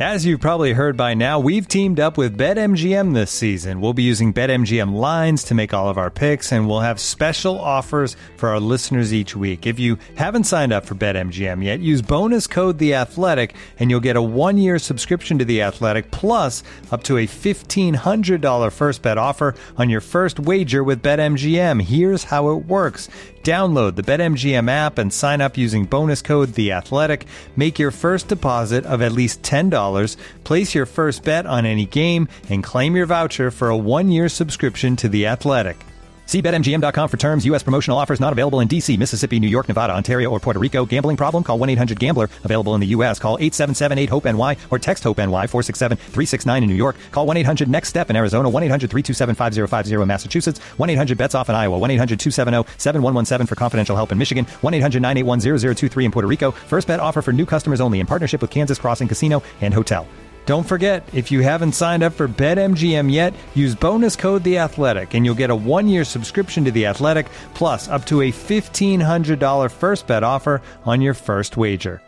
As you've probably heard by now, we've teamed up with BetMGM this season. We'll be using BetMGM lines to make all of our picks, and we'll have special offers for our listeners each week. If you haven't signed up for BetMGM yet, use bonus code The Athletic, and you'll get a 1-year subscription to The Athletic, plus up to a $1,500 first bet offer on your first wager with BetMGM. Here's how it works. Download the BetMGM app and sign up using bonus code The Athletic. Make your first deposit of at least $10. Place your first bet on any game and claim your voucher for a 1-year subscription to The Athletic. See BetMGM.com for terms. U.S. promotional offers not available in D.C., Mississippi, New York, Nevada, Ontario, or Puerto Rico. Gambling problem? Call 1-800-GAMBLER. Available in the U.S. Call 877-8-HOPE-NY or text HOPE-NY 467-369 in New York. Call 1-800-NEXT-STEP in Arizona. 1-800-327-5050 in Massachusetts. 1-800-BETS-OFF in Iowa. 1-800-270-7117 for confidential help in Michigan. 1-800-981-0023 in Puerto Rico. First bet offer for new customers only in partnership with Kansas Crossing Casino and Hotel. Don't forget, if you haven't signed up for BetMGM yet, use bonus code The Athletic, and you'll get a 1-year subscription to The Athletic, plus up to a $1,500 first bet offer on your first wager.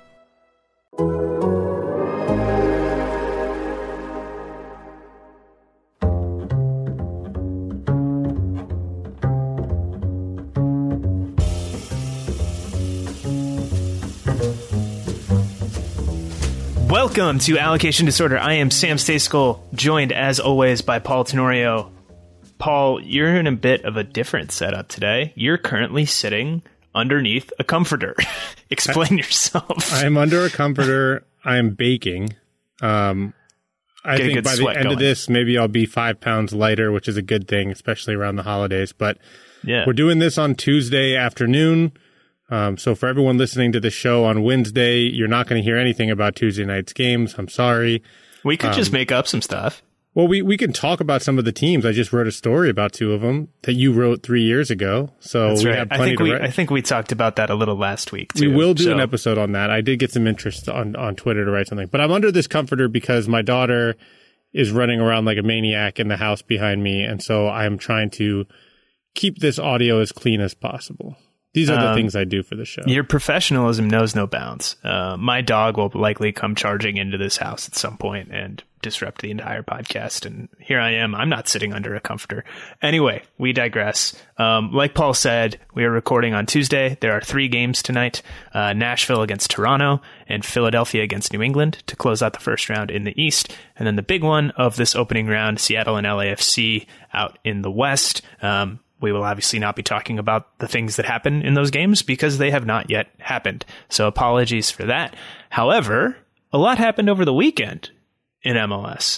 Welcome to Allocation Disorder. I am Sam Stejskal, joined as always by Paul Tenorio. Paul, you're in a bit of a different setup today. You're currently sitting underneath a comforter. Explain yourself. I'm under a comforter. I'm baking. I think by the end of this, maybe I'll be 5 pounds lighter, which is a good thing, especially around the holidays. But we're doing this on Tuesday afternoon. So for everyone listening to the show on Wednesday, you're not going to hear anything about Tuesday night's games. I'm sorry. We could just make up some stuff. Well, we can talk about some of the teams. I just wrote a story about 2 of them that you wrote 3 years ago. So that's we right. have plenty to write. I think we talked about that a little last week, too. We will do an episode on that. I did get some interest on Twitter to write something. But I'm under this comforter because my daughter is running around like a maniac in the house behind me. And so I'm trying to keep this audio as clean as possible. These are the things I do for the show. Your professionalism knows no bounds. My dog will likely come charging into this house at some point and disrupt the entire podcast. And here I am. I'm not sitting under a comforter. Anyway, we digress. Like Paul said, we are recording on Tuesday. There are 3 games tonight. Nashville against Toronto and Philadelphia against New England to close out the first round in the East. And then the big one of this opening round, Seattle and LAFC out in the West. We will obviously not be talking about the things that happen in those games because they have not yet happened. So apologies for that. However, a lot happened over the weekend in MLS.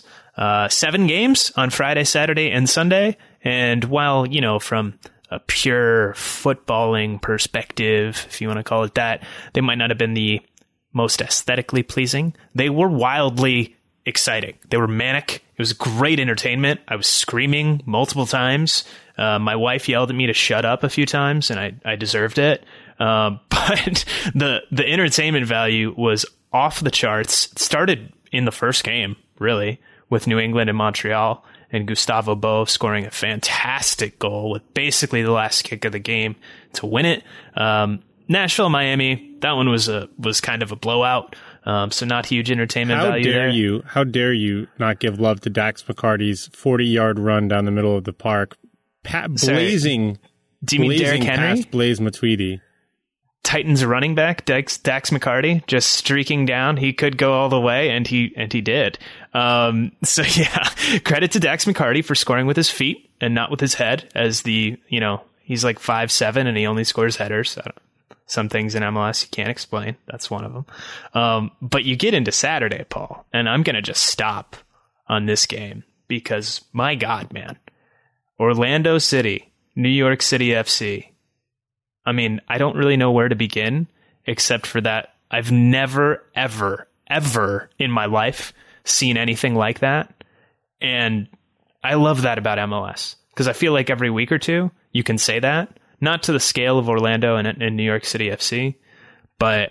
7 games on Friday, Saturday, and Sunday. And while, from a pure footballing perspective, if you want to call it that, they might not have been the most aesthetically pleasing. They were wildly exciting. They were manic. It was great entertainment. I was screaming multiple times. My wife yelled at me to shut up a few times, and I deserved it. But the entertainment value was off the charts. It started in the first game, really, with New England and Montreal, and Gustavo Bo scoring a fantastic goal with basically the last kick of the game to win it. Nashville, Miami, that one was kind of a blowout. So not huge entertainment value there. How dare you not give love to Dax McCarty's 40-yard run down the middle of the park, blazing. Do you mean Derrick Henry? Past Blaise Matuidi. Titans running back Dax McCarty just streaking down. He could go all the way, and he did. So yeah, credit to Dax McCarty for scoring with his feet and not with his head. As he's like 5'7" and he only scores headers. Some things in MLS you can't explain. That's one of them. But you get into Saturday, Paul, and I'm going to just stop on this game because, my God, man, Orlando City, New York City FC. I mean, I don't really know where to begin except for that I've never, ever, ever in my life seen anything like that. And I love that about MLS because I feel like every week or two you can say that. Not to the scale of Orlando and New York City FC, but,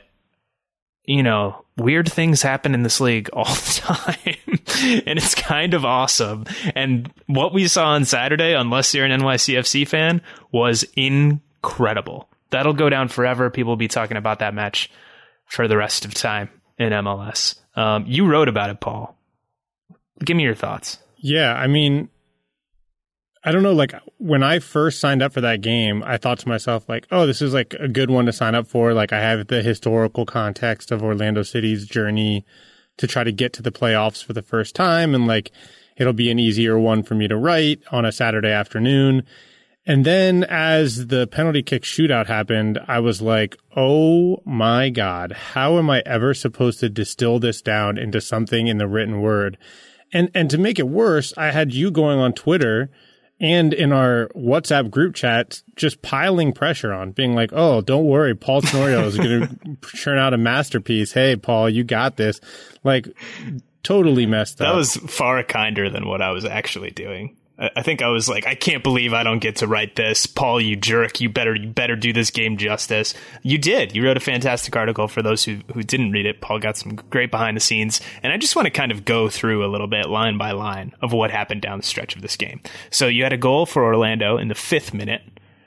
weird things happen in this league all the time, and it's kind of awesome. And what we saw on Saturday, unless you're an NYCFC fan, was incredible. That'll go down forever. People will be talking about that match for the rest of time. in MLS. You wrote about it, Paul. Give me your thoughts. Yeah, I mean, I don't know, like when I first signed up for that game, I thought to myself like, oh, this is like a good one to sign up for. Like I have the historical context of Orlando City's journey to try to get to the playoffs for the first time. And like, it'll be an easier one for me to write on a Saturday afternoon. And then as the penalty kick shootout happened, I was like, oh my God, how am I ever supposed to distill this down into something in the written word? And to make it worse, I had you going on Twitter and in our WhatsApp group chat, just piling pressure on, being like, oh, don't worry, Paul Tenorio is going to churn out a masterpiece. Hey, Paul, you got this. Like, totally messed up. That was far kinder than what I was actually doing. I think I was like, I can't believe I don't get to write this. Paul, you jerk. You better do this game justice. You did. You wrote a fantastic article. For those who didn't read it, Paul got some great behind the scenes. And I just want to kind of go through a little bit line by line of what happened down the stretch of this game. So you had a goal for Orlando in the 5th minute.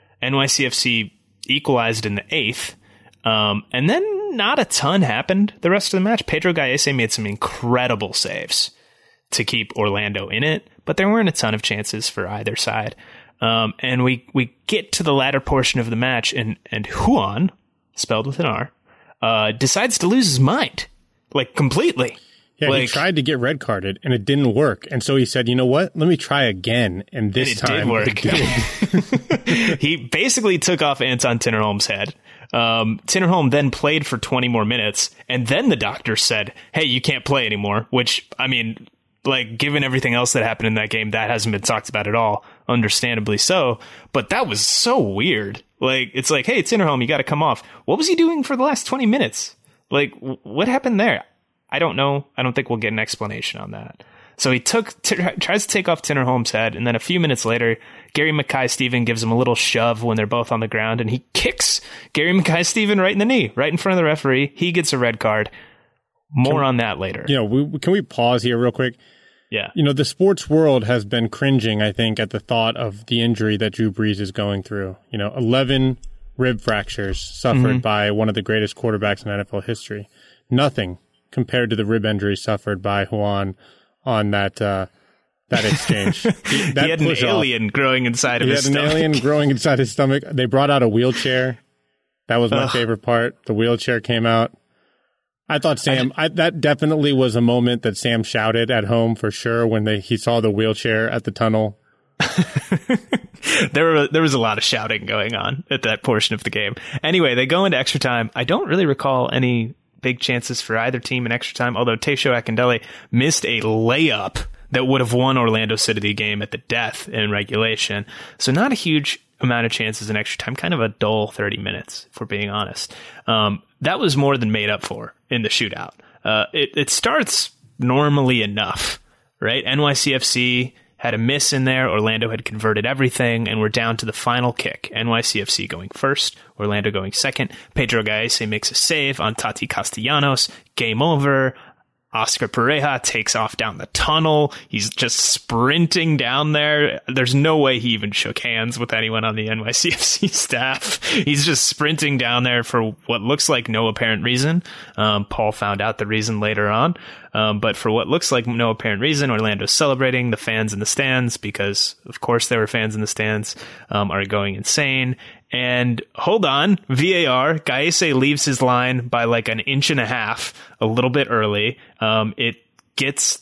NYCFC equalized in the 8th. And then not a ton happened the rest of the match. Pedro Gallese made some incredible saves to keep Orlando in it, but there weren't a ton of chances for either side. And we get to the latter portion of the match, and Ruan, spelled with an R, decides to lose his mind, like completely. Yeah, he tried to get red carded, and it didn't work. And so he said, you know what? Let me try again. And this time it did work. He basically took off Anton Tinnerholm's head. Tinnerholm then played for 20 more minutes, and then the doctor said, hey, you can't play anymore, which, I mean, like, given everything else that happened in that game, that hasn't been talked about at all, understandably so. But that was so weird. Like, it's like, hey, Tinnerholm, you got to come off. What was he doing for the last 20 minutes? Like, what happened there? I don't know. I don't think we'll get an explanation on that. So he tries to take off Tinnerholm's head, and then a few minutes later, Gary Mackay-Steven gives him a little shove when they're both on the ground, and he kicks Gary Mackay-Steven right in the knee, right in front of the referee. He gets a red card. More on that later. You know, can we pause here real quick? Yeah. You know, the sports world has been cringing, I think, at the thought of the injury that Drew Brees is going through. You know, 11 rib fractures suffered by one of the greatest quarterbacks in NFL history. Nothing compared to the rib injury suffered by Ruan on that exchange. He had an alien growing inside of his stomach. He had an alien growing inside his stomach. They brought out a wheelchair. That was my favorite part. The wheelchair came out. I thought that definitely was a moment that Sam shouted at home for sure when he saw the wheelchair at the tunnel. There was a lot of shouting going on at that portion of the game. Anyway, they go into extra time. I don't really recall any big chances for either team in extra time, although Taisho Akindele missed a layup that would have won Orlando City the game at the death in regulation. So not a huge amount of chances in extra time, kind of a dull 30 minutes, if we're being honest. That was more than made up for in the shootout. It starts normally enough, right? NYCFC had a miss in there. Orlando had converted everything, and we're down to the final kick. NYCFC going first, Orlando going second. Pedro Gallese makes a save on Tati Castellanos. Game over. Oscar Pareja takes off down the tunnel. He's just sprinting down there. There's no way he even shook hands with anyone on the NYCFC staff. He's just sprinting down there for what looks like no apparent reason. Paul found out the reason later on. But for what looks like no apparent reason, Orlando's celebrating. The fans in the stands, because of course there were fans in the stands, are going insane. And hold on, VAR, Gallese leaves his line by like an inch and a half, a little bit early. It gets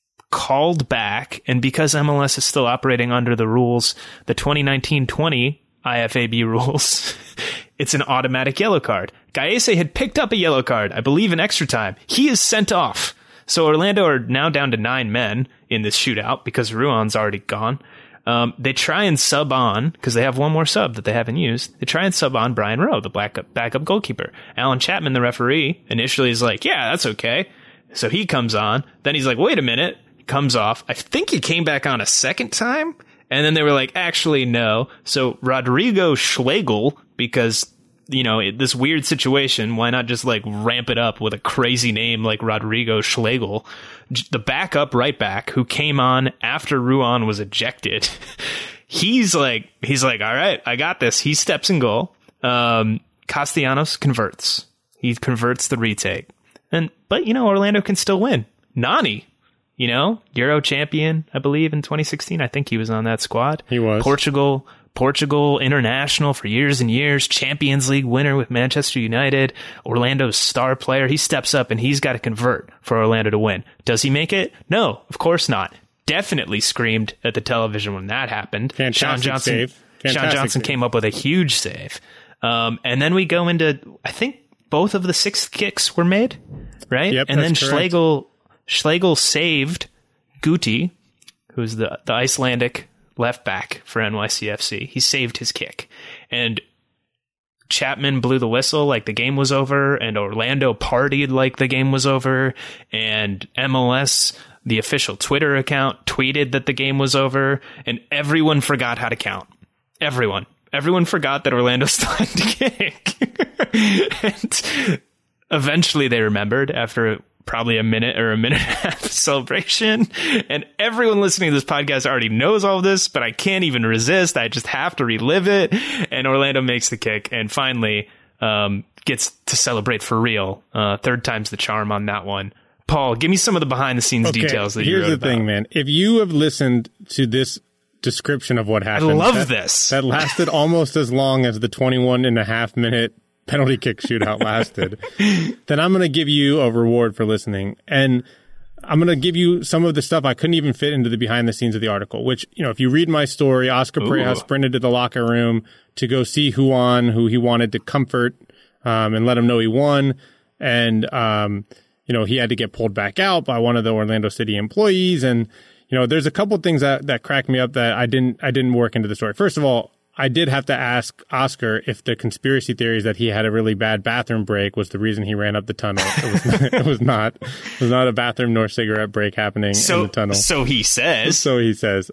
called back, and because MLS is still operating under the rules, the 2019-20 IFAB rules, it's an automatic yellow card. Gallese had picked up a yellow card, I believe in extra time. He is sent off. So Orlando are now down to 9 men in this shootout because Ruan's already gone. They try and sub on, because they have one more sub that they haven't used. They try and sub on Brian Rowe, the backup goalkeeper. Alan Chapman, the referee, initially is like, yeah, that's okay. So he comes on. Then he's like, wait a minute. Comes off. I think he came back on a second time. And then they were like, actually, no. So Rodrigo Schlegel, because, you know, this weird situation, why not just like ramp it up with a crazy name like Rodrigo Schlegel? The backup right back who came on after Ruan was ejected. He's like, all right, I got this. He steps in goal. Castellanos converts. He converts the retake. But Orlando can still win. Nani, Euro champion, I believe, in 2016. I think he was on that squad. He was. Portugal international for years and years, Champions League winner with Manchester United, Orlando's star player. He steps up and he's got to convert for Orlando to win. Does he make it? No, of course not. Definitely screamed at the television when that happened. Sean Johnson came up with a huge save. And then we go into, I think both of the 6 kicks were made, right? Yep, and then correct. Schlegel saved Guti, who's the Icelandic left back for NYCFC. He saved his kick. And Chapman blew the whistle like the game was over, and Orlando partied like the game was over, and MLS, the official Twitter account, tweeted that the game was over, and everyone forgot how to count. Everyone forgot that Orlando still had to kick. And eventually they remembered after probably a minute or a minute and a half celebration. And everyone listening to this podcast already knows all of this, but I can't even resist. I just have to relive it. And Orlando makes the kick and finally gets to celebrate for real. Third time's the charm on that one. Paul, give me some of the behind the scenes details that you wrote about. Here's the thing, man. If you have listened to this description of what happened, I love this. That lasted almost as long as the 21.5 minute penalty kick shootout lasted, then I'm going to give you a reward for listening. And I'm going to give you some of the stuff I couldn't even fit into the behind the scenes of the article, which, if you read my story, Oscar Pareja sprinted to the locker room to go see Juan, who he wanted to comfort, and let him know he won. And, he had to get pulled back out by one of the Orlando City employees. And, there's a couple things that cracked me up that I didn't work into the story. First of all, I did have to ask Oscar if the conspiracy theories that he had a really bad bathroom break was the reason he ran up the tunnel. It was not a bathroom nor cigarette break happening in the tunnel. So he says.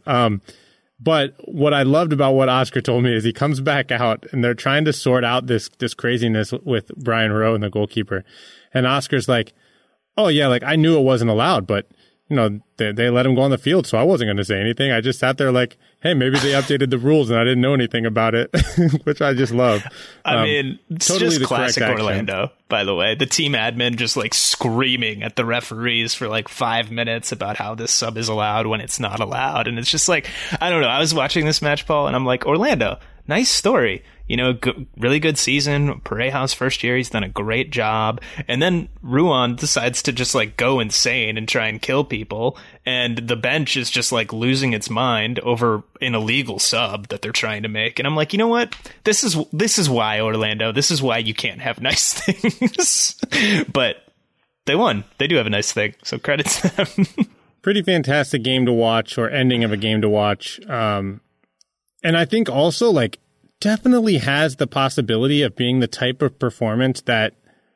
But what I loved about what Oscar told me is he comes back out and they're trying to sort out this craziness with Brian Rowe and the goalkeeper. And Oscar's like, oh yeah, like I knew it wasn't allowed, but they let him go on the field, so I wasn't going to say anything. I just sat there like, hey, maybe they updated the rules and I didn't know anything about it, which I just love. I mean, it's totally just classic Orlando, by the way. The team admin just like screaming at the referees for like 5 minutes about how this sub is allowed when it's not allowed. And it's just like, I don't know. I was watching this match, Paul, and I'm like, Orlando, nice story. Really good season. Pareja's first year, he's done a great job. And then Ruan decides to just like go insane and try and kill people. And the bench is just like losing its mind over an illegal sub that they're trying to make. And I'm like, you know what? This is why, Orlando. This is why you can't have nice things. But they won. They do have a nice thing. So credit to them. Pretty fantastic game to watch, or ending of a game to watch. And I think also like, definitely has the possibility of being the type of performance that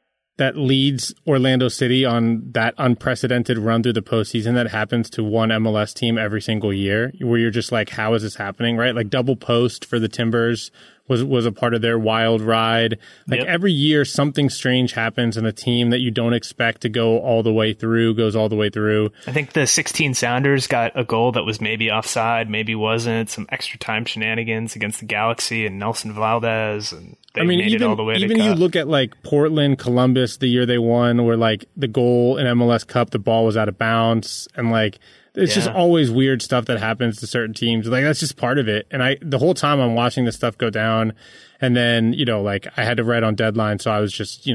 leads Orlando City on that unprecedented run through the postseason that happens to one MLS team every single year, where you're just like, how is this happening, right? Like double post for the Timbers was a part of their wild ride. Like every year something strange happens and a team that you don't expect to go all the way through goes all the way through. I think the 16 Sounders got a goal that was maybe offside, maybe wasn't, some extra time shenanigans against the Galaxy and Nelson Valdez, and they made it all the way to Even you look at like Portland, Columbus, the year they won, where like the goal in MLS Cup, the ball was out of bounds, and like it's just always weird stuff that happens to certain teams. Like that's just part of it. And the whole time I'm watching this stuff go down, and then, like I had to write on deadline. So I was just,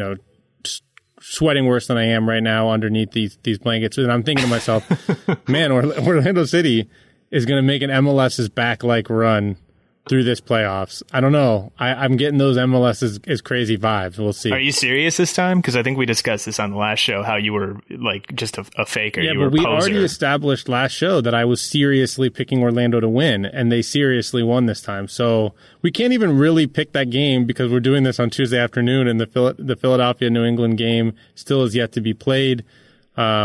sweating worse than I am right now underneath these blankets. And I'm thinking to myself, man, Orlando City is going to make an MLS's back-like run through this playoffs. I don't know. I'm getting those MLS is crazy vibes. We'll see. Are you serious this time? Because I think we discussed this on the last show, how you were like just a faker. Yeah, but we already established last show that I was seriously picking Orlando to win, and they seriously won this time. So we can't even really pick that game because we're doing this on Tuesday afternoon, and the Philadelphia-New England game still is yet to be played. I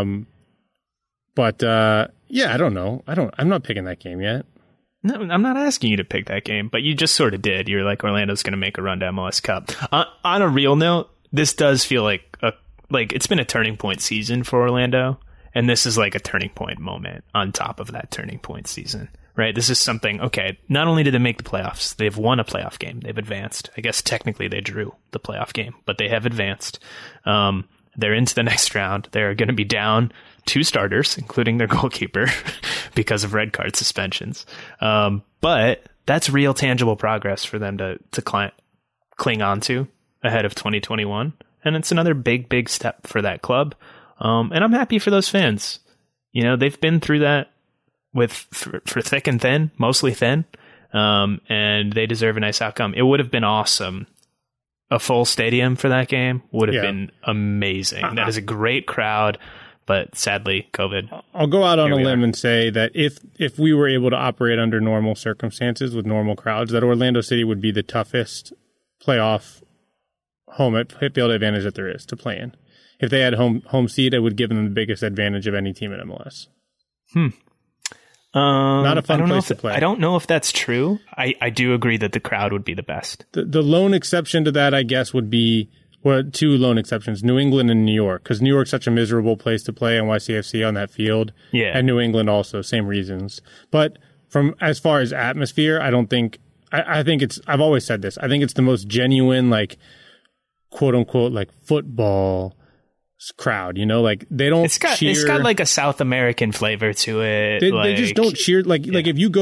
don't know. I'm not picking that game yet. No, I'm not asking you to pick that game, but you just sort of did. You're like, Orlando's going to make a run to MLS Cup. On a real note, this does feel like it's been a turning point season for Orlando, and this is like a turning point moment on top of that turning point season, right? This is something, okay, not only did they make the playoffs, they've won a playoff game. They've advanced. I guess technically they drew the playoff game, but they have advanced. They're into the next round. They're going to be down 2 starters, including their goalkeeper, because of red card suspensions. But that's real tangible progress for them to cling on to ahead of 2021. And it's another big step for that club. And I'm happy for those fans. You know, they've been through that for thick and thin, mostly thin. And they deserve a nice outcome. It would have been awesome. A full stadium for that game would have been amazing. That is a great crowd, but sadly, COVID. I'll go out on a limb and say that if we were able to operate under normal circumstances with normal crowds, that Orlando City would be the toughest playoff home field advantage that there is to play in. If they had home seat, it would give them the biggest advantage of any team in MLS. Not a fun place to play. I don't know if that's true. I do agree that the crowd would be the best. The lone exception to that, I guess, would be, well, 2 lone exceptions, New England and New York, because New York's such a miserable place to play NYCFC on that field. Yeah. And New England also, same reasons. But from as far as atmosphere, I don't think, I think it's, I've always said this, I think it's the most genuine, like, quote unquote, like football crowd, you know, like they don't cheer. It's got like a South American flavor to it. They just don't cheer. Like if you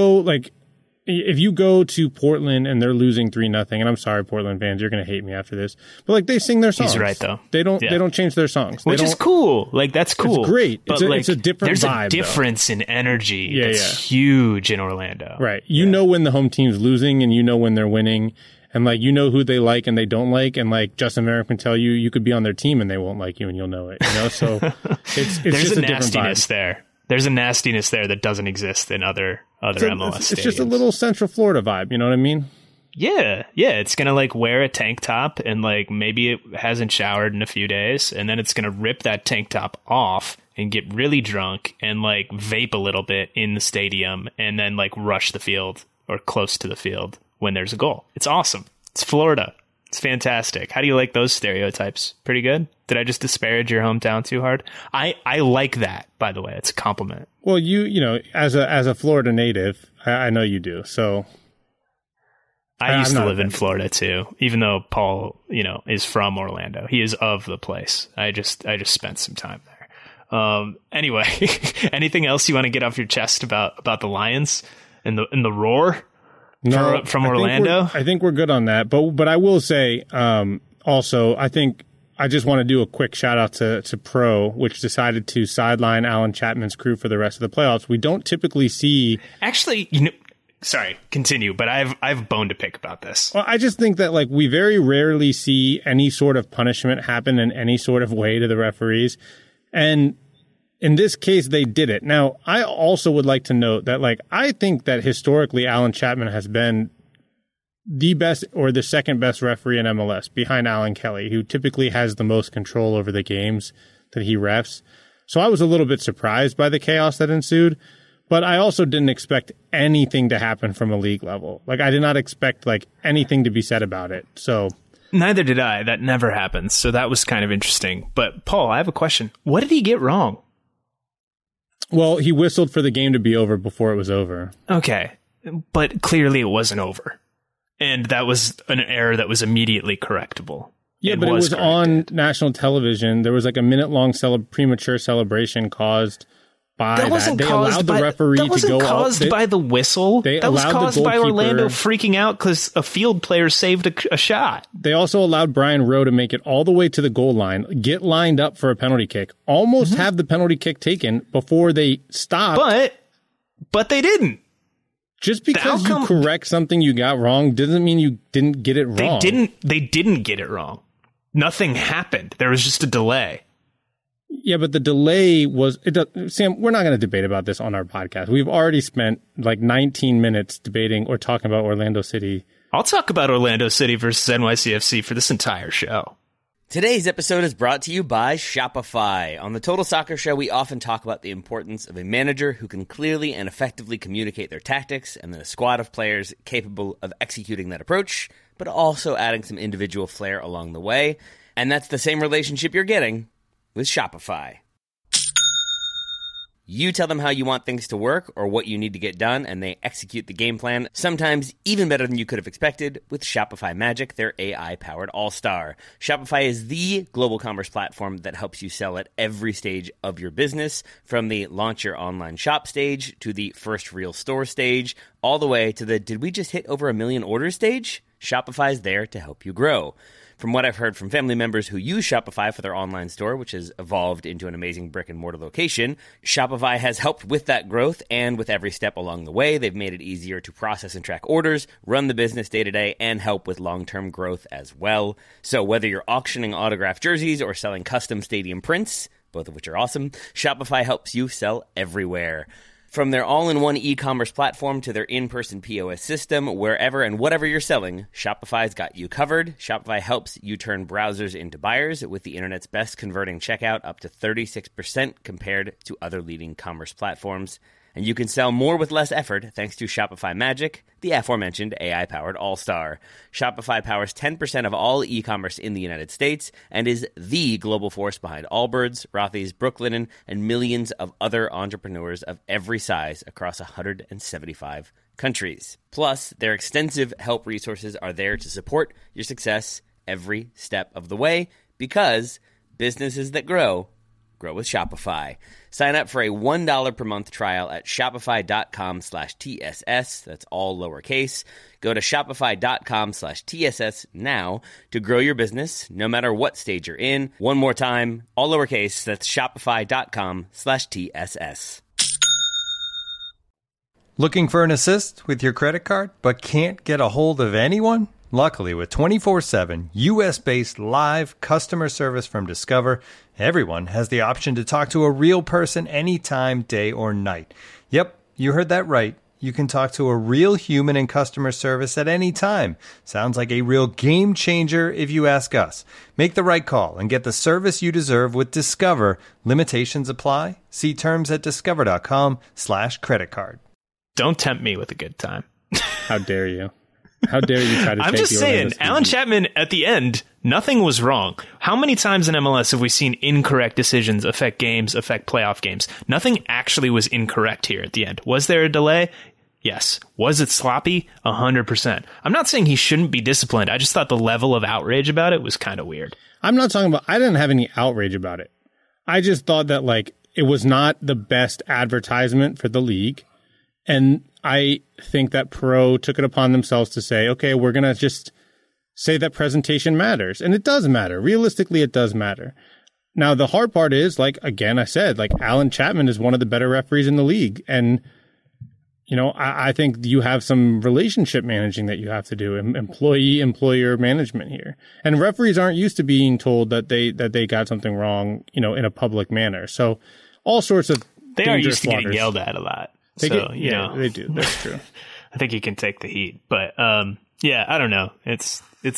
go to Portland and they're losing 3-0, and I'm sorry, Portland fans, you're going to hate me after this, but like they sing their songs. He's right though. They don't change their songs, which is cool. Like that's cool. It's great. But it's a different vibe. There's a difference in energy that's huge in Orlando. Right. You know when the home team's losing, and you know when they're winning. And, like, you know who they like and they don't like. And, like, Justin Merrick can tell you, you could be on their team and they won't like you and you'll know it. You know, so it's There's just a nastiness there. There's a nastiness there that doesn't exist in other MLS stadiums. It's just a little Central Florida vibe. You know what I mean? Yeah. Yeah. It's going to, like, wear a tank top and, like, maybe it hasn't showered in a few days. And then it's going to rip that tank top off and get really drunk and, like, vape a little bit in the stadium and then, like, rush the field or close to the field when there's a goal. It's awesome. It's Florida. It's fantastic. How do you like those stereotypes? Pretty good? Did I just disparage your hometown too hard? I like that, by the way. It's a compliment. Well, you know, as a Florida native, I know you do. So I used to live in Florida too, even though Paul, you know, is from Orlando. He is of the place. I just spent some time there. Anyway, anything else you want to get off your chest about the Lions and the roar? No, from Orlando? I think we're good on that. But I will say, also, I think I just want to do a quick shout out to Pro, which decided to sideline Alan Chapman's crew for the rest of the playoffs. We don't typically see. Actually, you know, sorry, continue, but I have a bone to pick about this. Well, I just think that, like, we very rarely see any sort of punishment happen in any sort of way to the referees. And in this case, they did it. Now, I also would like to note that, like, I think that historically Alan Chapman has been the best or the second best referee in MLS behind Alan Kelly, who typically has the most control over the games that he refs. So I was a little bit surprised by the chaos that ensued, but I also didn't expect anything to happen from a league level. Like, I did not expect, like, anything to be said about it. So neither did I. That never happens. So that was kind of interesting. But Paul, I have a question. What did he get wrong? Well, he whistled for the game to be over before it was over. Okay. But clearly it wasn't over. And that was an error that was immediately correctable. Yeah, but it was on national television. There was like a minute-long premature celebration caused by that. They allowed the referee to go out. That wasn't caused by the whistle. That was caused by Orlando freaking out because a field player saved a shot. They also allowed Brian Rowe to make it all the way to the goal line, get lined up for a penalty kick, almost have the penalty kick taken before they stopped. But they didn't. Just because you correct something you got wrong doesn't mean you didn't get it wrong. They didn't get it wrong. Nothing happened. There was just a delay. Yeah, but the delay was... Sam, we're not going to debate about this on our podcast. We've already spent like 19 minutes debating or talking about Orlando City. I'll talk about Orlando City versus NYCFC for this entire show. Today's episode is brought to you by Shopify. On the Total Soccer Show, we often talk about the importance of a manager who can clearly and effectively communicate their tactics, and then a squad of players capable of executing that approach, but also adding some individual flair along the way. And that's the same relationship you're getting with Shopify. You tell them how you want things to work or what you need to get done, and they execute the game plan, sometimes even better than you could have expected with Shopify Magic, their AI-powered all-star. Shopify is the global commerce platform that helps you sell at every stage of your business, from the launch your online shop stage to the first real store stage, all the way to the did we just hit over 1 million orders stage? Shopify's there to help you grow. From what I've heard from family members who use Shopify for their online store, which has evolved into an amazing brick-and-mortar location, Shopify has helped with that growth, and with every step along the way, they've made it easier to process and track orders, run the business day-to-day, and help with long-term growth as well. So whether you're auctioning autographed jerseys or selling custom stadium prints, both of which are awesome, Shopify helps you sell everywhere. From their all-in-one e-commerce platform to their in-person POS system, wherever and whatever you're selling, Shopify's got you covered. Shopify helps you turn browsers into buyers with the internet's best converting checkout, up to 36% compared to other leading commerce platforms. And you can sell more with less effort thanks to Shopify Magic, the aforementioned AI-powered all-star. Shopify powers 10% of all e-commerce in the United States and is the global force behind Allbirds, Rothy's, Brooklinen, and millions of other entrepreneurs of every size across 175 countries. Plus, their extensive help resources are there to support your success every step of the way, because businesses that grow with Shopify. Sign up for a $1 per month trial at shopify.com/TSS. That's all lowercase. Go to shopify.com/TSS now to grow your business, no matter what stage you're in. One more time, all lowercase. That's shopify.com/TSS. Looking for an assist with your credit card, but can't get a hold of anyone? Luckily, with 24/7 U.S.-based live customer service from Discover, everyone has the option to talk to a real person anytime, day or night. Yep, you heard that right. You can talk to a real human in customer service at any time. Sounds like a real game changer if you ask us. Make the right call and get the service you deserve with Discover. Limitations apply. See terms at discover.com/creditcard. Don't tempt me with a good time. How dare you? How dare you try to I'm just saying, Alan Chapman, at the end, nothing was wrong. How many times in MLS have we seen incorrect decisions affect games, affect playoff games? Nothing actually was incorrect here at the end. Was there a delay? Yes. Was it sloppy? 100%. I'm not saying he shouldn't be disciplined. I just thought the level of outrage about it was kind of weird. I'm not talking about, I didn't have any outrage about it. I just thought that, like, it was not the best advertisement for the league. And I think that Pro took it upon themselves to say, okay, we're going to just say that presentation matters. And it does matter. Realistically, it does matter. Now, the hard part is, like, again, I said, like, Alan Chapman is one of the better referees in the league. And, you know, I think you have some relationship managing that you have to do, employee-employer management here. And referees aren't used to being told that they got something wrong, you know, in a public manner. So all sorts of They are used to getting yelled at a lot. They do. That's true. I think you can take the heat, but yeah, I don't know. It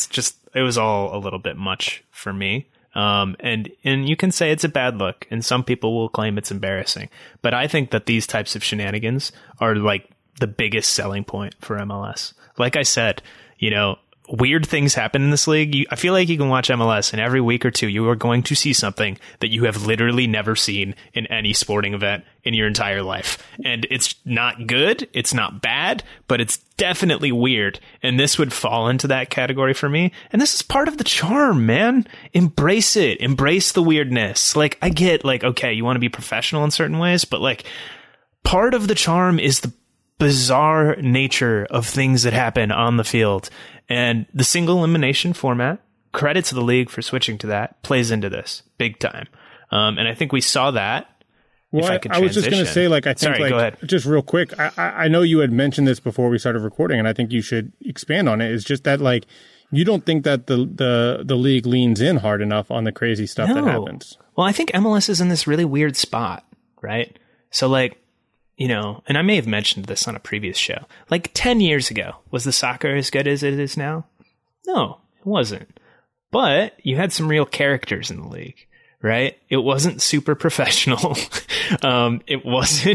was all a little bit much for me. And you can say it's a bad look, and some people will claim it's embarrassing. But I think that these types of shenanigans are like the biggest selling point for MLS. Like I said, you know, weird things happen in this league. I feel like you can watch MLS, and every week or two, you are going to see something that you have literally never seen in any sporting event in your entire life. And it's not good. It's not bad, but it's definitely weird. And this would fall into that category for me. And this is part of the charm, man. Embrace it. Embrace the weirdness. Like, I get, like, okay, you want to be professional in certain ways, but, like, part of the charm is the bizarre nature of things that happen on the field. And the single elimination format, credit to the league for switching to that, plays into this big time. And I think we saw that. Well, I was just going to say, like, I think, go ahead. Just real quick, I know you had mentioned this before we started recording, and I think you should expand on it. It's just that, like, you don't think that the league leans in hard enough on the crazy stuff that happens. Well, I think MLS is in this really weird spot, right? So, like, you know, and I may have mentioned this on a previous show, like 10 years ago, was the soccer as good as it is now? No, it wasn't. But you had some real characters in the league, right? It wasn't super professional. It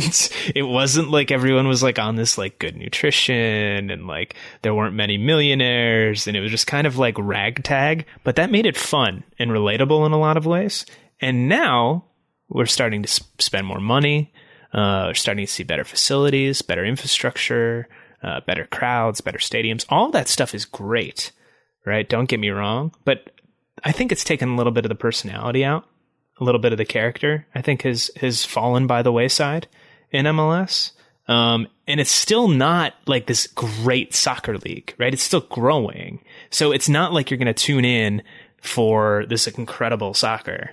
wasn't like everyone was like on this like good nutrition, and like there weren't many millionaires, and it was just kind of like ragtag, but that made it fun and relatable in a lot of ways. And now we're starting to spend more money. We're starting to see better facilities, better infrastructure, better crowds, better stadiums. All that stuff is great, right? Don't get me wrong. But I think it's taken a little bit of the personality out, a little bit of the character, I think has fallen by the wayside in MLS. And it's still not like this great soccer league, right? It's still growing. So it's not like you're going to tune in for this incredible soccer.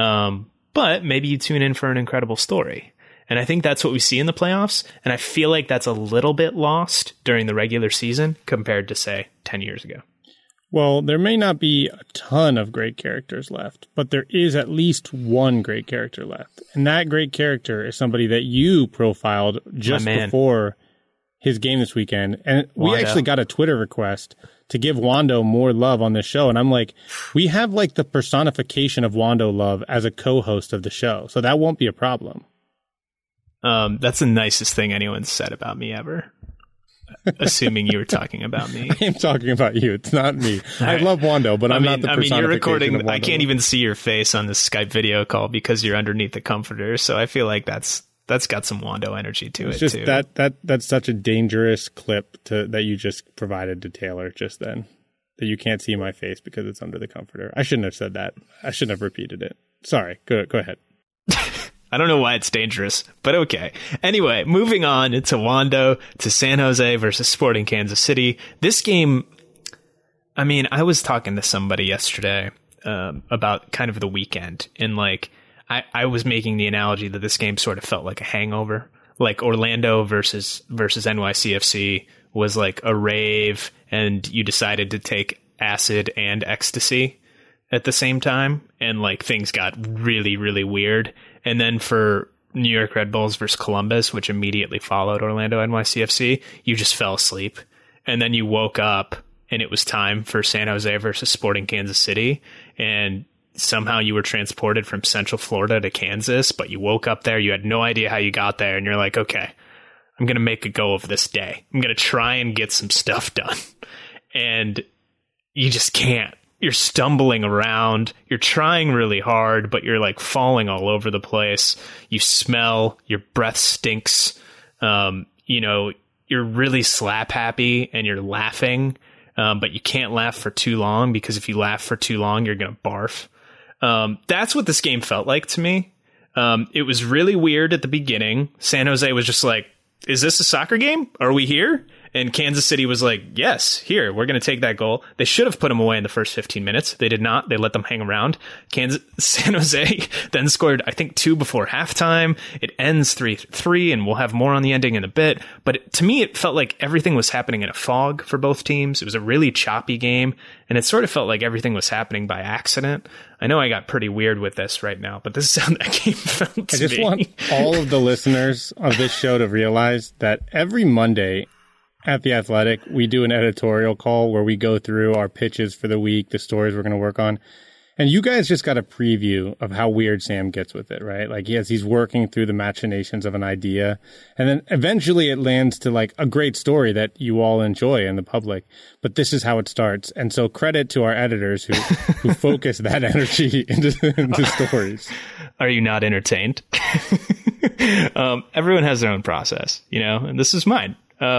But maybe you tune in for an incredible story. And I think that's what we see in the playoffs. And I feel like that's a little bit lost during the regular season compared to, say, 10 years ago. Well, there may not be a ton of great characters left, but there is at least one great character left. And that great character is somebody that you profiled just before his game this weekend. And we actually got a Twitter request to give Wando more love on this show. And I'm like, we have like the personification of Wando love as a co-host of the show. So that won't be a problem. That's the nicest thing anyone's said about me ever. Assuming you were talking about me. I am talking about you. It's not me. I love Wando, but I'm not the personification you're recording. of Wando. I can't even see your face on this Skype video call because you're underneath the comforter. So I feel like that's got some Wando energy to it just too. That's such a dangerous clip that you just provided to Taylor just then. That you can't see my face because it's under the comforter. I shouldn't have said that. I shouldn't have repeated it. Sorry. Go ahead. I don't know why it's dangerous, but okay. Anyway, moving on to Wando, to San Jose versus Sporting Kansas City. This game, I mean, I was talking to somebody yesterday about kind of the weekend, and like I was making the analogy that this game sort of felt like a hangover. Like Orlando versus NYCFC was like a rave, and you decided to take acid and ecstasy at the same time, and like things got really, really weird. And then for New York Red Bulls versus Columbus, which immediately followed Orlando NYCFC, you just fell asleep. And then you woke up and it was time for San Jose versus Sporting Kansas City. And somehow you were transported from Central Florida to Kansas, but you woke up there. You had no idea how you got there. And you're like, okay, I'm going to make a go of this day. I'm going to try and get some stuff done. And you just can't. You're stumbling around, you're trying really hard, but you're like falling all over the place. You smell, your breath stinks. You're really slap happy and you're laughing, but you can't laugh for too long because if you laugh for too long, you're going to barf. That's what this game felt like to me. It was really weird at the beginning. San Jose was just like, is this a soccer game? Are we here? And Kansas City was like, yes, here, we're going to take that goal. They should have put them away in the first 15 minutes. They did not. They let them hang around. San Jose then scored, I think, 2 before halftime. It ends 3-3, and we'll have more on the ending in a bit. But to me, it felt like everything was happening in a fog for both teams. It was a really choppy game, and it sort of felt like everything was happening by accident. I know I got pretty weird with this right now, but this is how that game felt to me. I just want all of the listeners of this show to realize that every Monday at The Athletic, we do an editorial call where we go through our pitches for the week, the stories we're going to work on. And you guys just got a preview of how weird Sam gets with it, right? Like, he's working through the machinations of an idea. And then eventually it lands to like a great story that you all enjoy in the public. But this is how it starts. And so credit to our editors who focus that energy into stories. Are you not entertained? Everyone has their own process, and this is mine.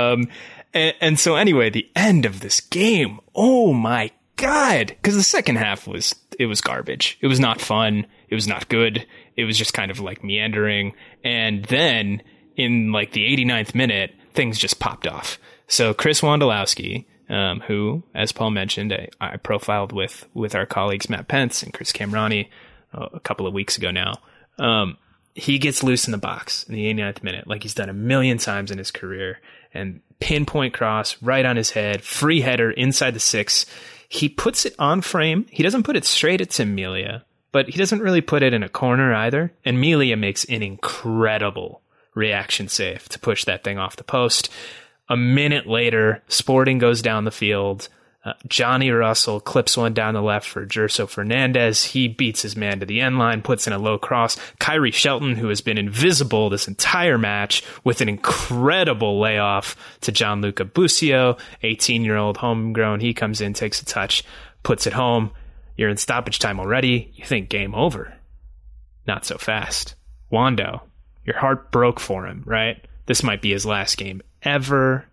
And so anyway, the end of this game, oh my God, because the second half was garbage. It was not fun. It was not good. It was just kind of like meandering. And then in like the 89th minute, things just popped off. So Chris Wondolowski, who, as Paul mentioned, I profiled with our colleagues Matt Pence and Chris Camrani a couple of weeks ago now. He gets loose in the box in the 89th minute, like he's done a million times in his career, and pinpoint cross right on his head, free header inside the 6. He puts it on frame. He doesn't put it straight at Melia, but he doesn't really put it in a corner either. And Melia makes an incredible reaction save to push that thing off the post. A minute later, Sporting goes down the field. Johnny Russell clips one down the left for Gerso Fernandez. He beats his man to the end line, puts in a low cross. Kyrie Shelton, who has been invisible this entire match, with an incredible layoff to Gianluca Busio, 18-year-old homegrown. He comes in, takes a touch, puts it home. You're in stoppage time already. You think game over. Not so fast. Wando, Your heart broke for him, right? This might be his last game ever.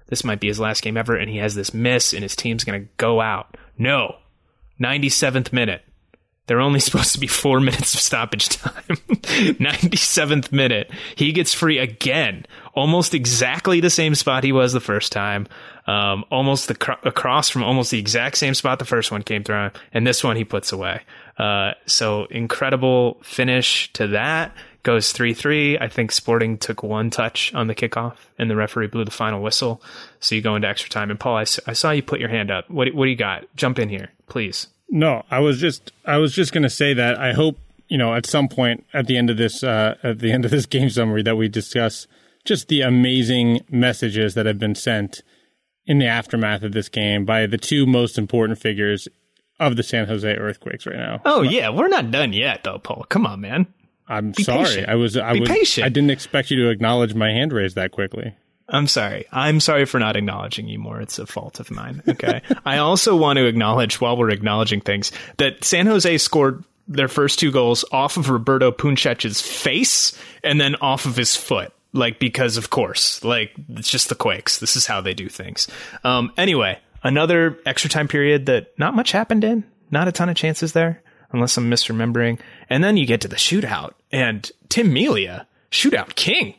And he has this miss, and his team's going to go out. No. 97th minute. They're only supposed to be 4 minutes of stoppage time. 97th minute. He gets free again. Almost exactly the same spot he was the first time. Almost across from almost the exact same spot the first one came through. And this one he puts away. So incredible finish to that. Goes 3-3. I think Sporting took one touch on the kickoff, and the referee blew the final whistle. So you go into extra time. And Paul, I saw you put your hand up. What do you got? Jump in here, please. No, I was just going to say that I hope, at some point at the end of this game summary that we discuss just the amazing messages that have been sent in the aftermath of this game by the two most important figures of the San Jose Earthquakes right now. Oh yeah, we're not done yet though, Paul. Come on, man. I'm sorry. Patient. I was patient. I didn't expect you to acknowledge my hand raise that quickly. I'm sorry. I'm sorry for not acknowledging you more. It's a fault of mine. Okay. I also want to acknowledge, while we're acknowledging things, that San Jose scored their first two goals off of Roberto Puncec's face and then off of his foot. Because of course, it's just the Quakes. This is how they do things. Anyway, another extra time period that not much happened in. Not a ton of chances there, unless I'm misremembering. And then you get to the shootout, and Tim Melia, shootout king.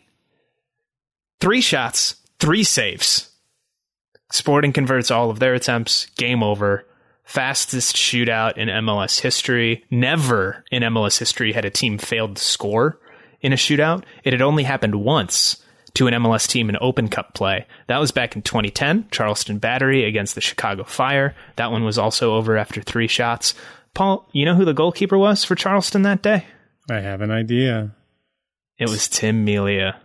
3 shots, 3 saves. Sporting converts all of their attempts. Game over. Fastest shootout in MLS history. Never in MLS history had a team failed to score in a shootout. It had only happened once to an MLS team in Open Cup play. That was back in 2010, Charleston Battery against the Chicago Fire. That one was also over after 3 shots. Paul, you know who the goalkeeper was for Charleston that day? I have an idea. It was Tim Melia.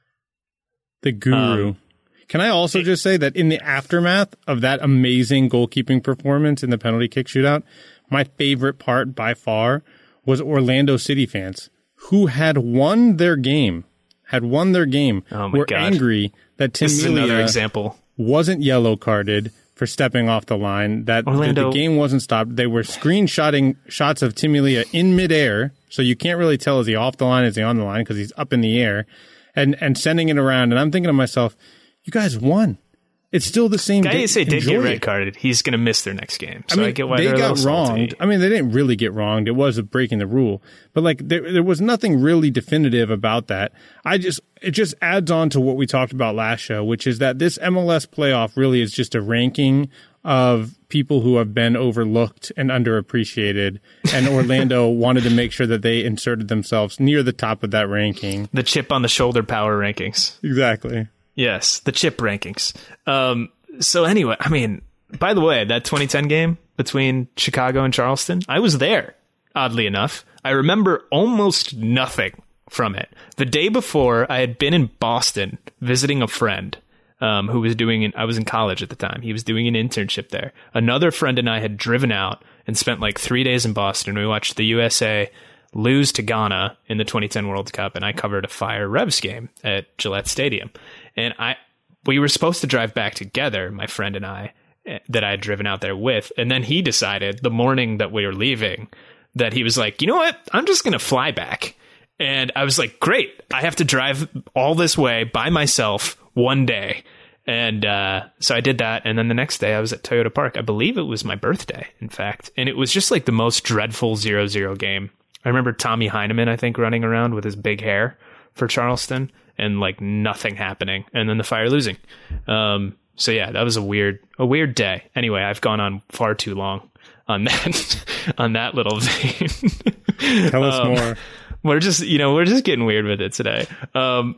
The guru. Can I also just say that in the aftermath of that amazing goalkeeping performance in the penalty kick shootout, my favorite part by far was Orlando City fans who had won their game, were angry that Tim Melia wasn't yellow carded for stepping off the line, that the game wasn't stopped. They were screenshotting shots of Tim Melia in midair, so you can't really tell, is he off the line, is he on the line, because he's up in the air, and sending it around. And I'm thinking to myself, you guys won. It's still the same. Guy you say did get red carded. He's going to miss their next game. So I get why they got wronged. I mean, they didn't really get wronged. It was breaking the rule, but there was nothing really definitive about that. It just adds on to what we talked about last show, which is that this MLS playoff really is just a ranking of people who have been overlooked and underappreciated. And Orlando wanted to make sure that they inserted themselves near the top of that ranking. The chip on the shoulder power rankings. Exactly. Yes, the chip rankings. So anyway, I mean, by the way, that 2010 game between Chicago and Charleston, I was there, oddly enough. I remember almost nothing from it. The day before, I had been in Boston visiting a friend who was I was in college at the time. He was doing an internship there. Another friend and I had driven out and spent 3 days in Boston. We watched the USA lose to Ghana in the 2010 World Cup, and I covered a Fire Revs game at Gillette Stadium. And we were supposed to drive back together, my friend and I, that I had driven out there with. And then he decided the morning that we were leaving that he was like, you know what? I'm just going to fly back. And I was like, great. I have to drive all this way by myself one day. And so I did that. And then the next day I was at Toyota Park. I believe it was my birthday, in fact. And it was just the most dreadful 0-0 game. I remember Tommy Heineman, I think, running around with his big hair for Charleston. And nothing happening, and then the Fire losing. So yeah, that was a weird day. Anyway, I've gone on far too long on that little vein. Tell us more. We're just getting weird with it today. I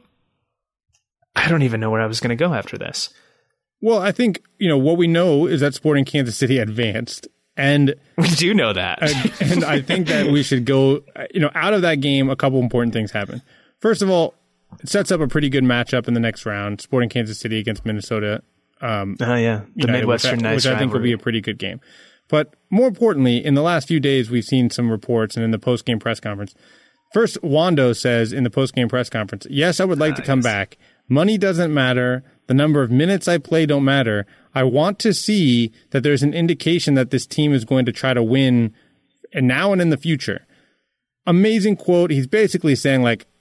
don't even know where I was going to go after this. Well, I think what we know is that Sporting Kansas City advanced, and we do know that. And I think that we should go. Out of that game, a couple important things happened. First of all, it sets up a pretty good matchup in the next round. Sporting Kansas City against Minnesota. The Midwestern Nights, which I think will be a pretty good game. But more importantly, in the last few days, we've seen some reports, and in the post-game press conference. First, Wando says in the post-game press conference, yes, I would like to come back. Money doesn't matter. The number of minutes I play don't matter. I want to see that there's an indication that this team is going to try to win and now and in the future. Amazing quote. He's basically saying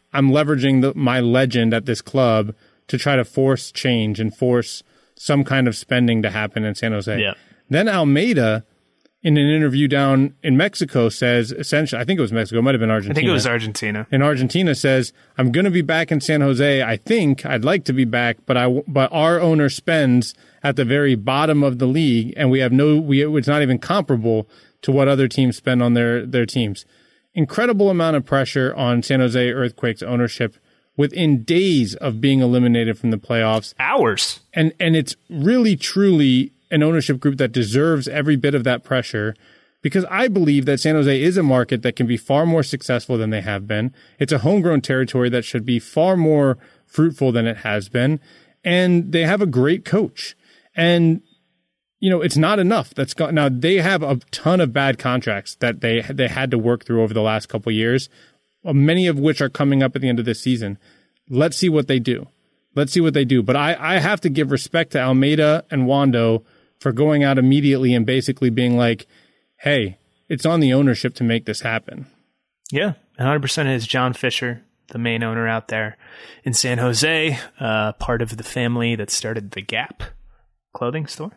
I'm leveraging my legend at this club to try to force change and force some kind of spending to happen in San Jose. Yeah. Then Almeida, in an interview down in Mexico, says essentially, I think it was Mexico, it might have been Argentina. I think it was Argentina. In Argentina says, I'm going to be back in San Jose. I'd like to be back, but our owner spends at the very bottom of the league, and it's not even comparable to what other teams spend on their teams. Incredible amount of pressure on San Jose Earthquakes ownership within days of being eliminated from the playoffs. Hours. And it's really, truly an ownership group that deserves every bit of that pressure, because I believe that San Jose is a market that can be far more successful than they have been. It's a homegrown territory that should be far more fruitful than it has been. And they have a great coach. And, it's not enough. Now, they have a ton of bad contracts that they had to work through over the last couple of years, many of which are coming up at the end of this season. Let's see what they do. But I have to give respect to Almeida and Wando for going out immediately and basically being like, hey, it's on the ownership to make this happen. Yeah, 100% is John Fisher, the main owner out there in San Jose, part of the family that started the Gap clothing store.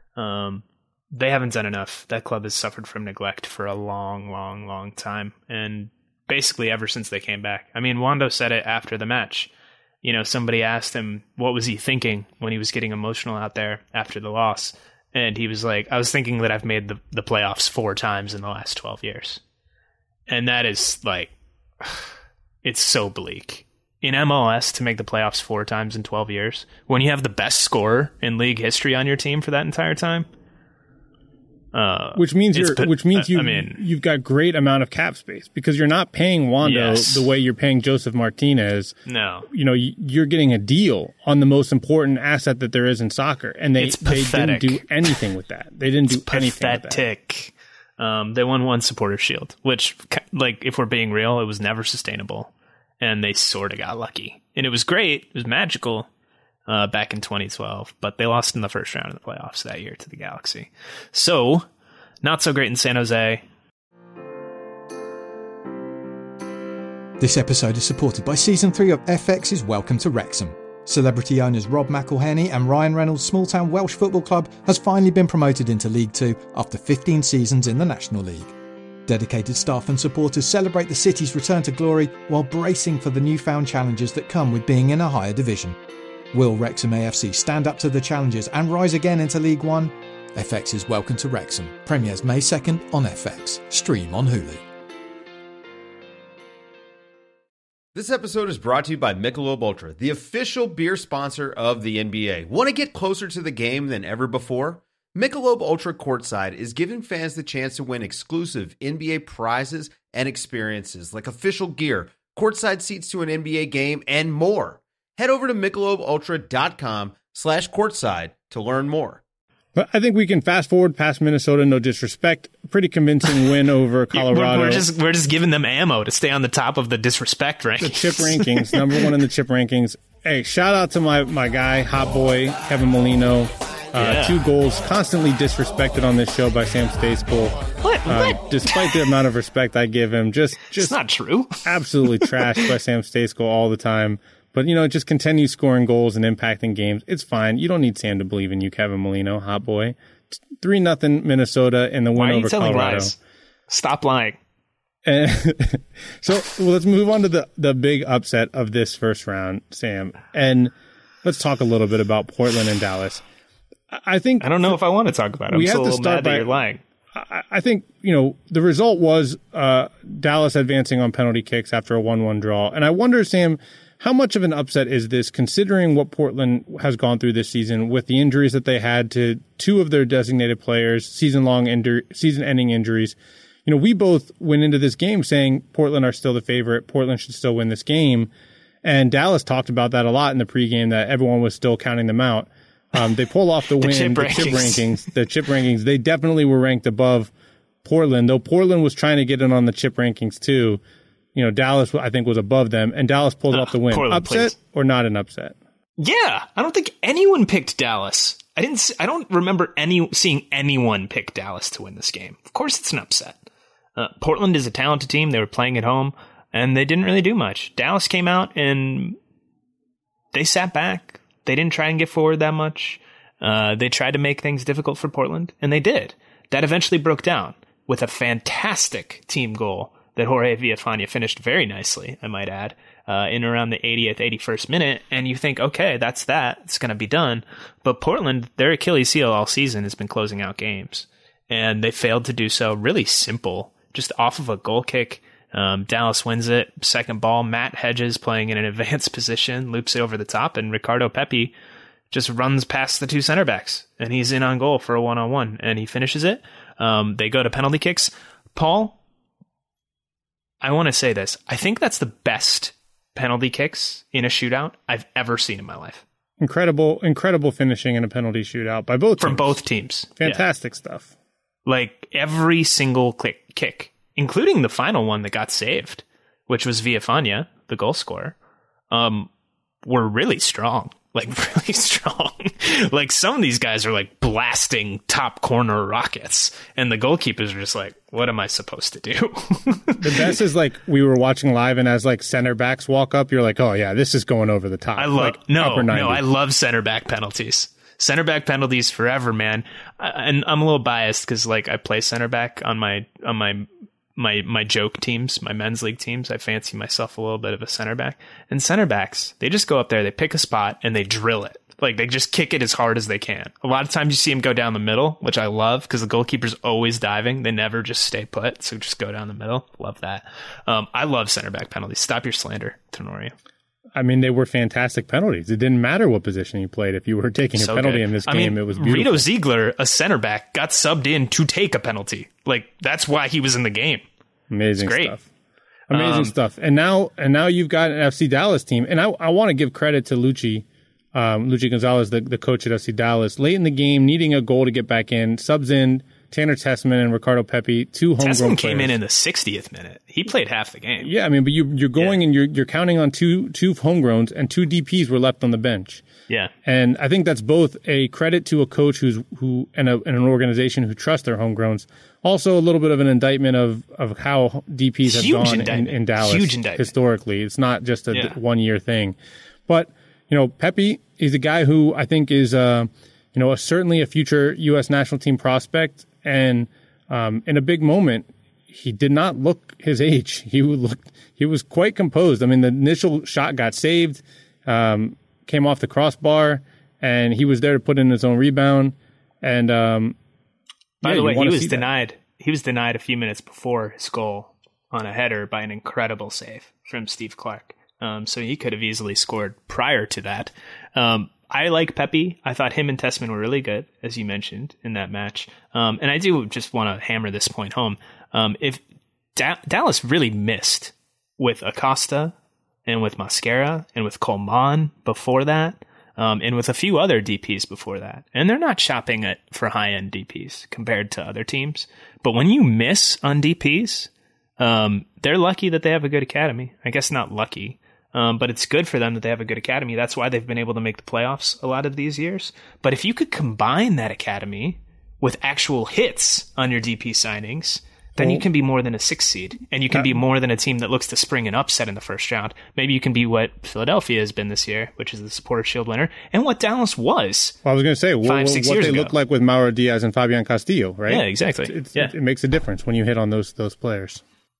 They haven't done enough. That club has suffered from neglect for a long, long, long time. And basically ever since they came back. I mean, Wando said it after the match. Somebody asked him, what was he thinking when he was getting emotional out there after the loss? And he was like, I was thinking that I've made the playoffs 4 times in the last 12 years. And that is like, it's so bleak. In MLS, to make the playoffs 4 times in 12 years, when you have the best scorer in league history on your team for that entire time. Which means you've got great amount of cap space, because you're not paying Wando the way you're paying Joseph Martinez. No. You're getting a deal on the most important asset that there is in soccer, and they didn't do anything with that. They didn't do anything with that. Pathetic. They won 1 supporter shield, which, like, if we're being real, it was never sustainable, and they sort of got lucky. And it was great. It was magical. Back in 2012, but they lost in the first round of the playoffs that year to the Galaxy. So, not so great in San Jose. This episode is supported by Season 3 of FX's Welcome to Wrexham. Celebrity owners Rob McElhenney and Ryan Reynolds' small-town Welsh football club has finally been promoted into League 2 after 15 seasons in the National League. Dedicated staff and supporters celebrate the city's return to glory while bracing for the newfound challenges that come with being in a higher division. Will Wrexham AFC stand up to the challenges and rise again into League One? FX's Welcome to Wrexham premieres May 2nd on FX. Stream on Hulu. This episode is brought to you by Michelob Ultra, the official beer sponsor of the NBA. Want to get closer to the game than ever before? Michelob Ultra Courtside is giving fans the chance to win exclusive NBA prizes and experiences like official gear, courtside seats to an NBA game, and more. Head over to MichelobUltra.com/courtside to learn more. But I think we can fast forward past Minnesota, no disrespect. Pretty convincing win over Colorado. We're just giving them ammo to stay on the top of the disrespect rankings. The chip rankings, number 1 in the chip rankings. Hey, shout out to my guy, Hot Boy, Kevin Molino. 2 goals, constantly disrespected on this show by Sam Stejskal. What? Despite the amount of respect I give him, just it's not true. Absolutely trashed by Sam Stejskal all the time. But, just continue scoring goals and impacting games. It's fine. You don't need Sam to believe in you, Kevin Molino, Hot Boy. 3-0 Minnesota in the win over Colorado. Why are you telling lies? Stop lying. So let's move on to the big upset of this first round, Sam. And let's talk a little bit about Portland and Dallas. I don't know if I want to talk about it. I'm still a little mad that you're lying. I think, the result was Dallas advancing on penalty kicks after a 1-1 draw. And I wonder, Sam, how much of an upset is this, considering what Portland has gone through this season with the injuries that they had to 2 of their designated players, season-ending injuries? We both went into this game saying Portland are still the favorite. Portland should still win this game. And Dallas talked about that a lot in the pregame, that everyone was still counting them out. They pull off the win, the chip rankings. They definitely were ranked above Portland, though Portland was trying to get in on the chip rankings too. Dallas, I think, was above them, and Dallas pulled off the win. Portland, upset please. Or not an upset? Yeah, I don't think anyone picked Dallas. I don't remember seeing anyone pick Dallas to win this game. Of course, it's an upset. Portland is a talented team. They were playing at home, and they didn't really do much. Dallas came out and they sat back. They didn't try and get forward that much. They tried to make things difficult for Portland, and they did. That eventually broke down with a fantastic team goal that Jorge Villafana finished very nicely, I might add, in around the 80th, 81st minute. And you think, okay, that's that. It's going to be done. But Portland, their Achilles heel all season has been closing out games. And they failed to do so. Really simple, just off of a goal kick. Dallas wins it. Second ball, Matt Hedges playing in an advanced position, loops it over the top, and Ricardo Pepi just runs past the two center backs. And he's in on goal for a one-on-one, and he finishes it. They go to penalty kicks. Paul, I want to say this. I think that's the best penalty kicks in a shootout I've ever seen in my life. Incredible finishing in a penalty shootout by both teams. From both teams. Fantastic stuff. Like every single kick, including the final one that got saved, which was Villafana, the goal scorer, were really strong. Like really strong. Like some of these guys are like blasting top corner rockets, and the goalkeepers are just like, what am I supposed to do? The best is like we were watching live, and as like center backs walk up, you're like, oh yeah, this is going over the top. I love I love center back penalties. Center back penalties forever, man. And I'm a little biased because like I play center back on my joke teams, my men's league teams. I fancy myself a little bit of a center back. And center backs, they just go up there, they pick a spot, and they drill it. Like they just kick it as hard as they can. A lot of times you see them go down the middle, which I love because the goalkeeper's always diving. They never just stay put, so just go down the middle. Love that. I love center back penalties. Stop your slander, Tenorio. I mean, they were fantastic penalties. It didn't matter what position you played. If you were taking a penalty in this game, it was beautiful. Rito Ziegler, a center back, got subbed in to take a penalty. Like, that's why he was in the game. Amazing stuff. Amazing stuff. And now you've got an FC Dallas team. And I want to give credit to Luchi Gonzalez, the coach at FC Dallas. Late in the game, needing a goal to get back in, subs in Tanner Tessman and Ricardo Pepi, two homegrown players. Tessman came in the 60th minute. He played half the game. Yeah, I mean, but you're going and you're counting on two homegrowns, and two DPs were left on the bench. Yeah, and I think that's both a credit to a coach who and an organization who trusts their homegrowns. Also, a little bit of an indictment of how DPs have gone in Dallas historically. It's not just a 1 year thing, but Pepi is a guy who I think is certainly a future U.S. national team prospect. And in a big moment, he did not look his age. He was quite composed. I mean, the initial shot got saved, came off the crossbar, and he was there to put in his own rebound. And by the way, he was denied. He was denied a few minutes before his goal on a header by an incredible save from Steve Clark. So he could have easily scored prior to that. I like Pepi. I thought him and Tessman were really good, as you mentioned, in that match. And I do just want to hammer this point home. If Dallas really missed with Acosta and with Mascara and with Coleman before that, and with a few other DPs before that. And they're not shopping for high-end DPs compared to other teams. But when you miss on DPs, they're lucky that they have a good academy. I guess not lucky. But it's good for them that they have a good academy. That's why they've been able to make the playoffs a lot of these years. But if you could combine that academy with actual hits on your DP signings, then you can be more than a 6 seed. And you can be more than a team that looks to spring an upset in the first round. Maybe you can be what Philadelphia has been this year, which is the Supporters' Shield winner, and what Dallas was. Well, I was going to say, 5-6 years ago. Look like with Mauro Diaz and Fabian Castillo, right? Yeah, exactly. It makes a difference when you hit on those players.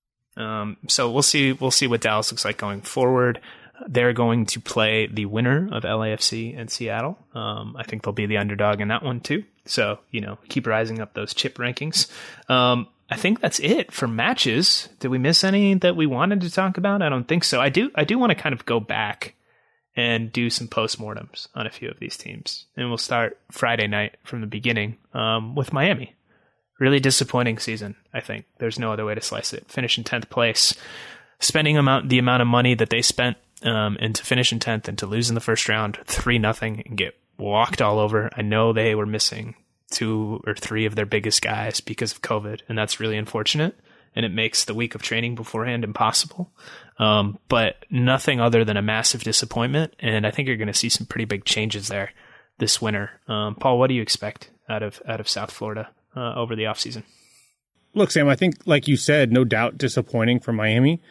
So we'll see what Dallas looks like going forward. They're going to play the winner of LAFC and Seattle. I think they'll be the underdog in that one too. So, keep rising up those chip rankings. I think that's it for matches. Did we miss any that we wanted to talk about? I don't think so. I do want to kind of go back and do some postmortems on a few of these teams. And we'll start Friday night from the beginning with Miami. Really disappointing season, I think. There's no other way to slice it. Finish in 10th place. Spending the amount of money that they spent and to finish in 10th and to lose in the first round 3-0 and get walked all over. I know they were missing 2 or 3 of their biggest guys because of COVID, and that's really unfortunate. And it makes the week of training beforehand impossible. But nothing other than a massive disappointment. And I think you're going to see some pretty big changes there this winter. Paul, what do you expect out of South Florida over the offseason? Look, Sam, I think, like you said, no doubt disappointing for Miami.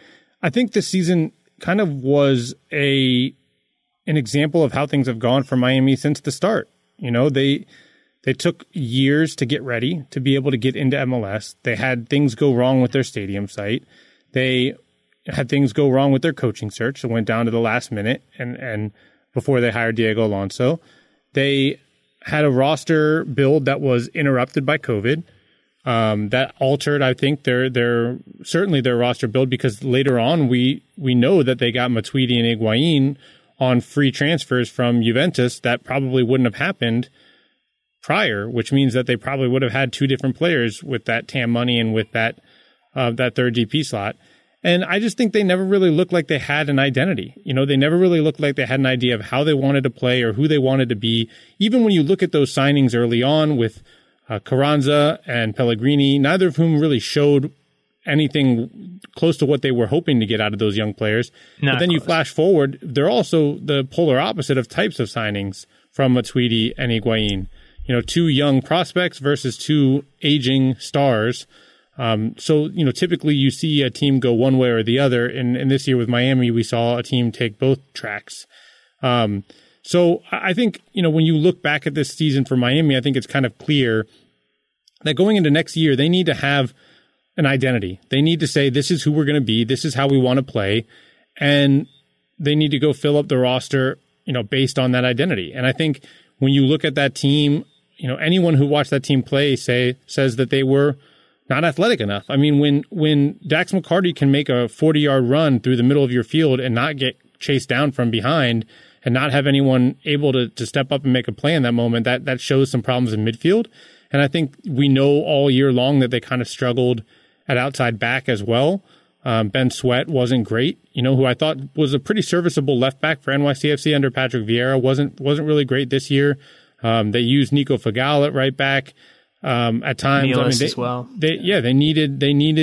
I think this season kind of was an example of how things have gone for Miami since the start. You know, they took years to get ready to be able to get into MLS. They had things go wrong with their stadium site. They had things go wrong with their coaching search. It went down to the last minute and before they hired Diego Alonso. They had a roster build that was interrupted by COVID. That altered, I think, their certainly their roster build, because later on we know that they got Matuidi and Higuain on free transfers from Juventus that probably wouldn't have happened prior, which means that they probably would have had two different players with that TAM money and with that third DP slot. And I just think they never really looked like they had an identity. You know, they never really looked like they had an idea of how they wanted to play or who they wanted to be. Even when you look at those signings early on with Carranza and Pellegrini, neither of whom really showed anything close to what they were hoping to get out of those young players. But then you flash forward, they're also the polar opposite of types of signings from Matuidi and Higuain. You know, two young prospects versus two aging stars. So, you know, typically you see a team go one way or the other. And this year with Miami, we saw a team take both tracks. So I think, you know, when you look back at this season for Miami, I think it's kind of clear that going into next year, they need to have an identity. They need to say, this is who we're going to be. This is how we want to play. And they need to go fill up the roster, you know, based on that identity. And I think when you look at that team, you know, anyone who watched that team play says that they were not athletic enough. I mean, when Dax McCarty can make a 40-yard run through the middle of your field and not get chased down from behind and not have anyone able to step up and make a play in that moment, that shows some problems in midfield. And I think we know all year long that they kind of struggled at outside back as well. Ben Sweat wasn't great, you know, who I thought was a pretty serviceable left back for NYCFC under Patrick Vieira. Wasn't really great this year. They used Nico Figal at right back at times. As well. They needed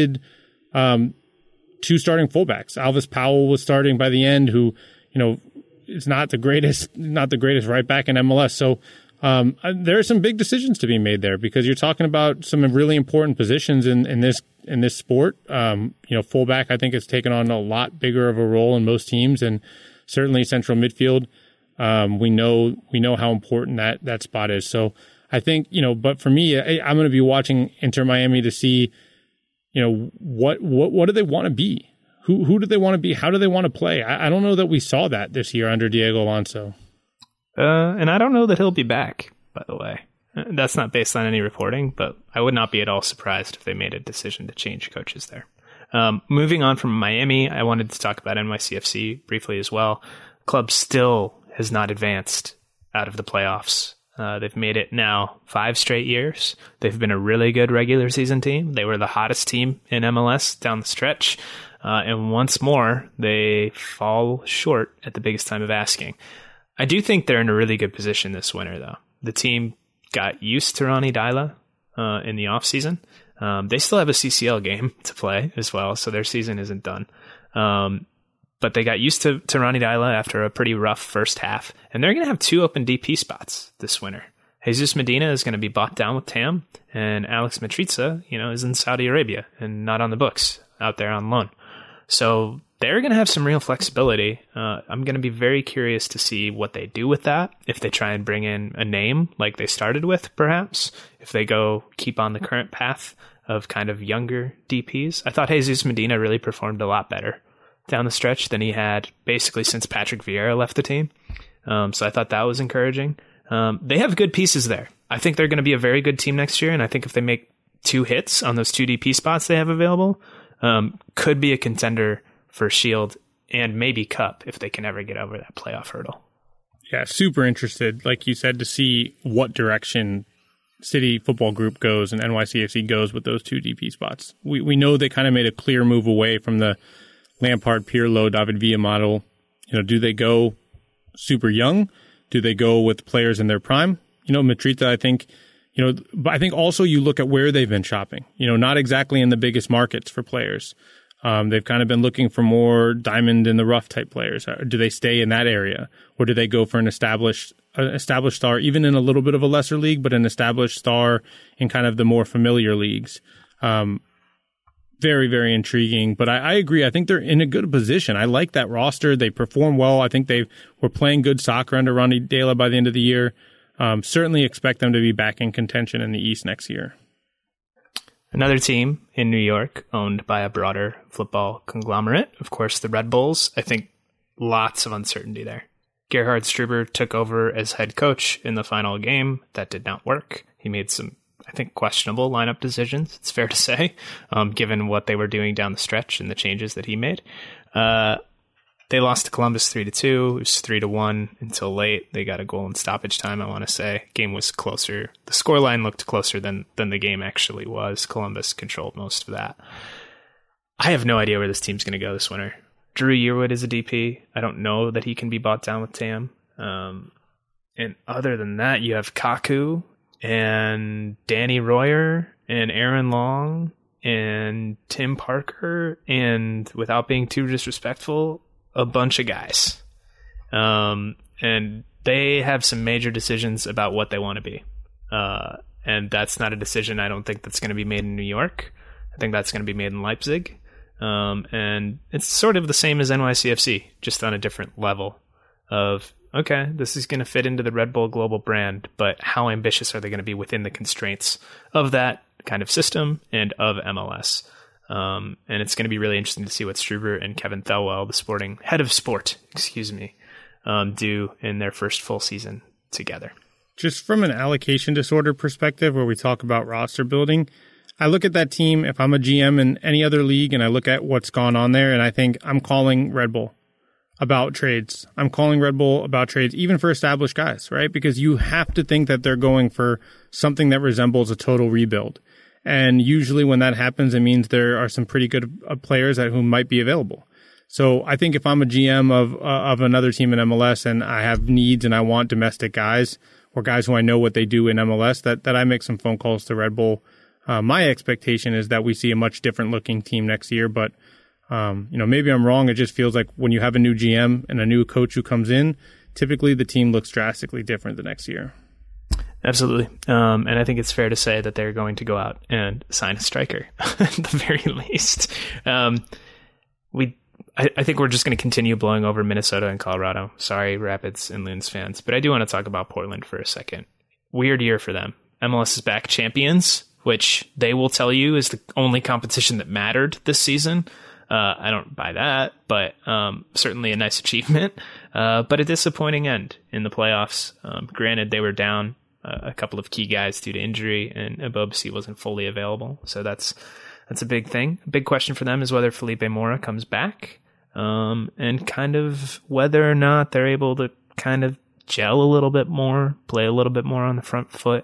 two starting fullbacks. Alvis Powell was starting by the end, who, you know, is not the greatest right back in MLS. So there are some big decisions to be made there, because you're talking about some really important positions in this sport. You know, fullback, I think, has taken on a lot bigger of a role in most teams, and certainly central midfield. We know how important that spot is. So I think, you know, but for me, I'm going to be watching Inter Miami to see, you know, what do they want to be? Who do they want to be? How do they want to play? I don't know that we saw that this year under Diego Alonso. And I don't know that he'll be back, by the way. That's not based on any reporting, but I would not be at all surprised if they made a decision to change coaches there. Moving on from Miami, I wanted to talk about NYCFC briefly as well. Club still has not advanced out of the playoffs. They've made it now 5 straight years. They've been a really good regular season team. They were the hottest team in MLS down the stretch. And once more, they fall short at the biggest time of asking. I do think they're in a really good position this winter, though. The team got used to Ronny Deila in the offseason. They still have a CCL game to play as well, so their season isn't done. But they got used to Ronny Deila after a pretty rough first half, and they're going to have 2 open DP spots this winter. Jesus Medina is going to be bought down with TAM, and Alex Matriza, you know, is in Saudi Arabia and not on the books, out there on loan. So they're going to have some real flexibility. I'm going to be very curious to see what they do with that. If they try and bring in a name like they started with, perhaps. If they keep on the current path of kind of younger DPs. I thought Jesus Medina really performed a lot better down the stretch than he had basically since Patrick Vieira left the team. So I thought that was encouraging. They have good pieces there. I think they're going to be a very good team next year. And I think if they make 2 hits on those 2 DP spots they have available, could be a contender for Shield and maybe Cup if they can ever get over that playoff hurdle. Yeah, super interested, like you said, to see what direction City Football Group goes and NYCFC goes with those 2 DP spots. We know they kind of made a clear move away from the Lampard, Pirlo, David Villa model. You know, do they go super young? Do they go with players in their prime? You know, Matrita, I think, you know, but I think also you look at where they've been shopping, you know, not exactly in the biggest markets for players. They've kind of been looking for more diamond in the rough type players. Do they stay in that area, or do they go for an established star, even in a little bit of a lesser league, but an established star in kind of the more familiar leagues? very, very intriguing. But I agree. I think they're in a good position. I like that roster. They perform well. I think they were playing good soccer under Ronnie Deila by the end of the year. Certainly expect them to be back in contention in the East next year. Another team in New York owned by a broader football conglomerate, of course, the Red Bulls. I think lots of uncertainty there. Gerhard Struber took over as head coach in the final game. That did not work. He made some, I think, questionable lineup decisions, it's fair to say, given what they were doing down the stretch and the changes that he made. They lost to Columbus 3-2. It was 3-1 until late. They got a goal in stoppage time, I want to say. Game was closer. The scoreline looked closer than the game actually was. Columbus controlled most of that. I have no idea where this team's going to go this winter. Drew Yearwood is a DP. I don't know that he can be bought down with TAM. And other than that, you have Kaku and Danny Royer and Aaron Long and Tim Parker and, without being too disrespectful, a bunch of guys. And they have some major decisions about what they want to be. And that's not a decision I don't think that's going to be made in New York. I think that's going to be made in Leipzig. And it's sort of the same as NYCFC, just on a different level of, okay, this is going to fit into the Red Bull global brand, but how ambitious are they going to be within the constraints of that kind of system and of MLS? And it's going to be really interesting to see what Struber and Kevin Thelwell, the head of sport, do in their first full season together. Just from an allocation disorder perspective, where we talk about roster building, I look at that team, if I'm a GM in any other league, and I look at what's gone on there, and I think I'm calling Red Bull about trades. I'm calling Red Bull about trades, even for established guys, right? Because you have to think that they're going for something that resembles a total rebuild. And usually when that happens, it means there are some pretty good players who might be available. So I think if I'm a GM of another team in MLS and I have needs and I want domestic guys or guys who I know what they do in MLS, that I make some phone calls to Red Bull. My expectation is that we see a much different looking team next year, but maybe I'm wrong. It just feels like when you have a new GM and a new coach who comes in, typically the team looks drastically different the next year. Absolutely. And I think it's fair to say that they're going to go out and sign a striker at the very least. I think we're just going to continue blowing over Minnesota and Colorado. Sorry, Rapids and Loons fans, but I do want to talk about Portland for a second. Weird year for them. MLS is back champions, which they will tell you is the only competition that mattered this season. I don't buy that, but certainly a nice achievement, but a disappointing end in the playoffs. Granted, they were down a couple of key guys due to injury, and Ebobisi wasn't fully available, so that's a big thing. A big question for them is whether Felipe Mora comes back, and kind of whether or not they're able to kind of gel a little bit more, play a little bit more on the front foot,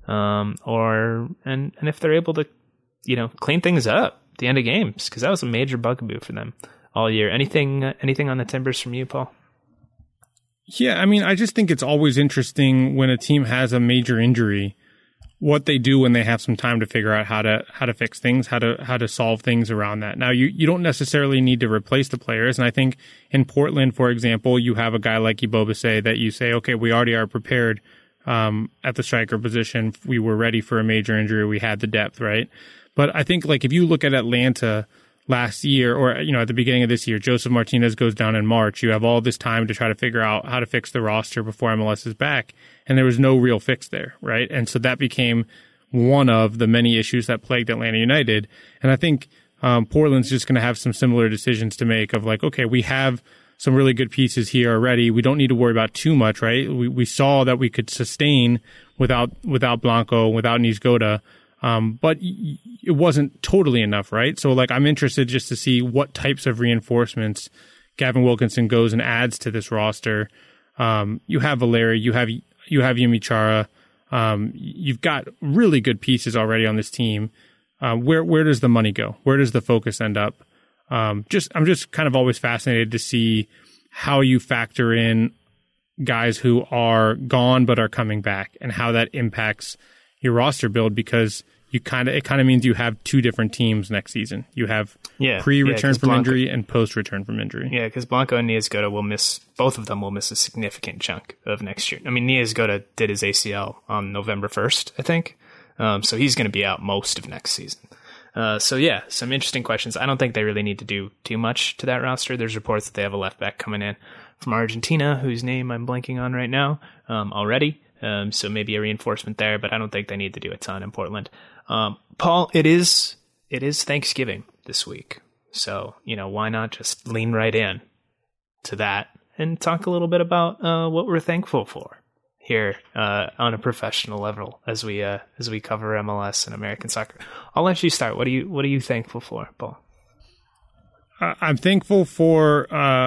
and if they're able to, clean things up at the end of games, because that was a major bugaboo for them all year. Anything on the Timbers from you, Paul? Yeah, I mean, I just think it's always interesting when a team has a major injury, what they do when they have some time to figure out how to fix things, how to solve things around that. Now, you don't necessarily need to replace the players, and I think in Portland, for example, you have a guy like Ebobisse that you say, okay, we already are prepared at the striker position. We were ready for a major injury. We had the depth, right? But I think if you look at Atlanta last year, or at the beginning of this year, Joseph Martinez goes down in March. You have all this time to try to figure out how to fix the roster before MLS is back, and there was no real fix there, right? And so that became one of the many issues that plagued Atlanta United. And I think Portland's just going to have some similar decisions to make of okay, we have some really good pieces here already. We don't need to worry about too much, right? We saw that we could sustain without Blanco, without Niezgoda. But it wasn't totally enough, right? So I'm interested just to see what types of reinforcements Gavin Wilkinson goes and adds to this roster. You have Valeri, you have Yumi Chara. You've got really good pieces already on this team. Where does the money go? Where does the focus end up? I'm just kind of always fascinated to see how you factor in guys who are gone but are coming back and how that impacts your roster build, because it kind of means you have two different teams next season. You have pre-return from injury and post-return from injury. Yeah, because Blanco and Niezgoda both of them will miss a significant chunk of next year. I mean, Niezgoda did his ACL on November 1st, I think. So he's going to be out most of next season. So yeah, some interesting questions. I don't think they really need to do too much to that roster. There's reports that they have a left back coming in from Argentina, whose name I'm blanking on right now, already. So maybe a reinforcement there, but I don't think they need to do a ton in Portland. Paul, it is Thanksgiving this week. So, why not just lean right in to that and talk a little bit about what we're thankful for here on a professional level as we cover MLS and American soccer. I'll let you start. What are you thankful for, Paul? I'm thankful for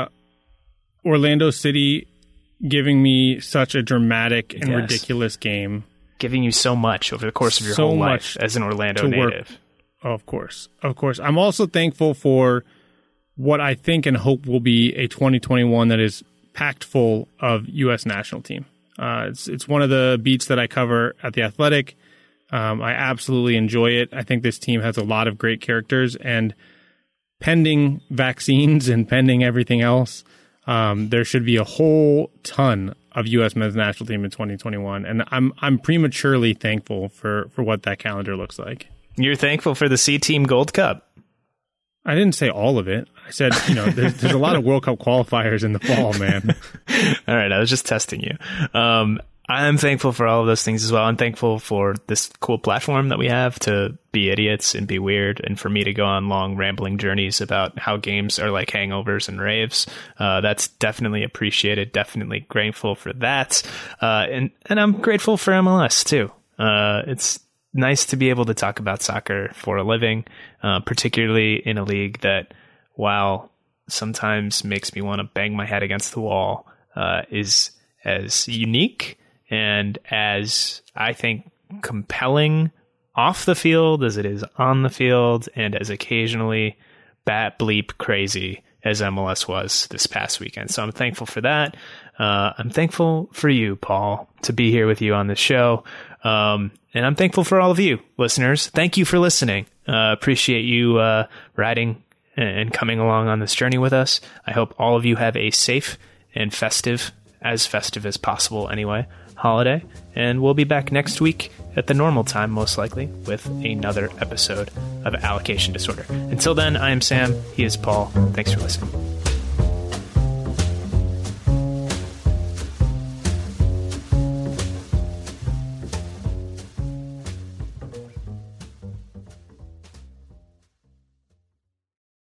Orlando City giving me such a dramatic and ridiculous game. Giving you so much over the course of your whole life as an Orlando native. Of course. I'm also thankful for what I think and hope will be a 2021 that is packed full of U.S. national team. It's one of the beats that I cover at The Athletic. I absolutely enjoy it. I think this team has a lot of great characters, and pending vaccines and pending everything else, there should be a whole ton of U.S. men's national team in 2021, and I'm prematurely thankful for what that calendar looks like. You're thankful for the C-Team Gold Cup. I didn't say all of it. I said, there's a lot of World Cup qualifiers in the fall, man. All right, I was just testing you. I'm thankful for all of those things as well. I'm thankful for this cool platform that we have to be idiots and be weird, and for me to go on long rambling journeys about how games are like hangovers and raves. That's definitely appreciated. Definitely grateful for that. And I'm grateful for MLS too. It's nice to be able to talk about soccer for a living, particularly in a league that, while sometimes makes me want to bang my head against the wall, is as unique and as, I think, compelling off the field as it is on the field, and as occasionally bat bleep crazy as MLS was this past weekend. So I'm thankful for that. I'm thankful for you, Paul, to be here with you on this show. And I'm thankful for all of you listeners. Thank you for listening. Appreciate you riding and coming along on this journey with us. I hope all of you have a safe and festive as possible anyway, holiday. And we'll be back next week at the normal time, most likely, with another episode of Allocation Disorder. Until then, I am Sam. He is Paul. Thanks for listening.